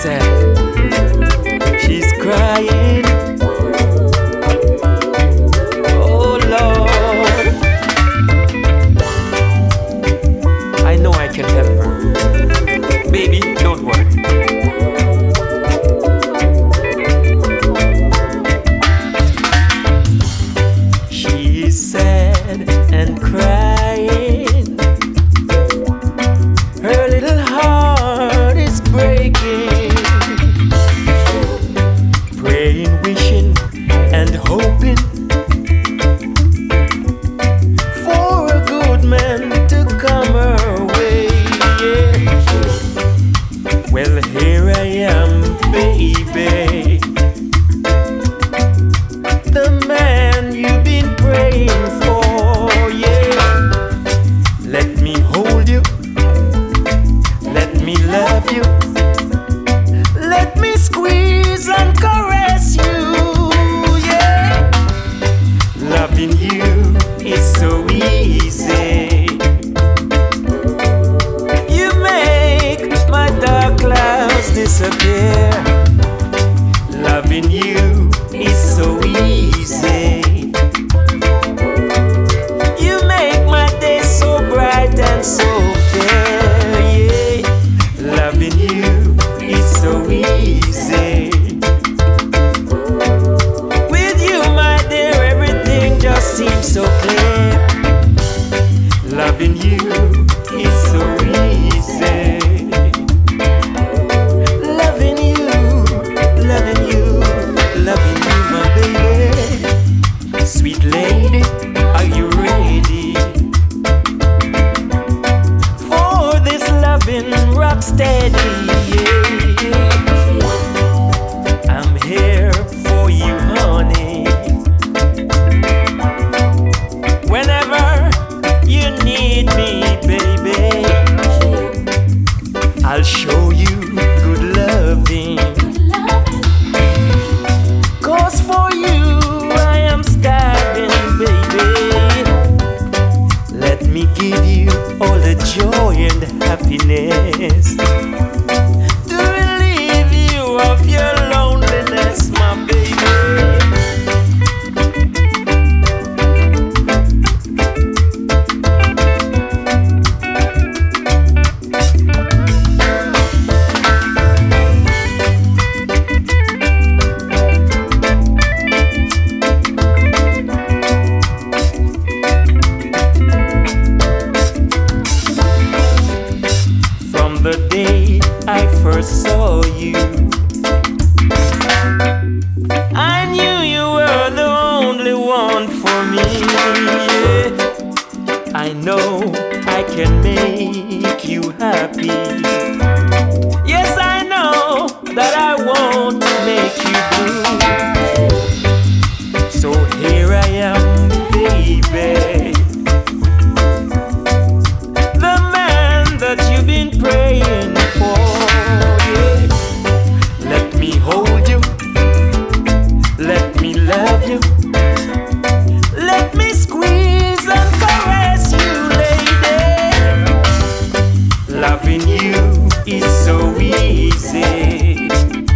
sad. She's crying. Oh Lord, I know I can help her. Baby, don't worry. She's sad and crying. Her little heart is breaking. Praying, wishing, and hoping for a good man to come her way. Yeah. Well, here I am, baby, the man you've been praying for. Yeah. Let me hold you. Let me love you. Let me squeeze and caress you. Yeah. Loving you is so easy. You make my dark clouds disappear. Loving you is so easy. You make my day so bright and so fair. Yeah. Loving you is so easy. With you, my dear, everything just seems so clear. Loving you is so easy. Loving you, loving you, loving you, my baby. Sweet lady, are you ready for this loving rock steady? Yeah. I'm here for you, honey. Whenever you need me, baby, I'll show you good loving. 'Cause for you I am starving, baby. Let me give you all the joy and happiness to relieve you of your loneliness, my baby. From the day I first saw you, I knew you were the only one for me. Yeah. I know I can make you happy. Yes, I know that I won't make you blue. So here I am, baby, the man that you've been praying for. Yeah. Let me hold you. Let me love you. Let me squeeze and caress you, lady. Loving you is so easy.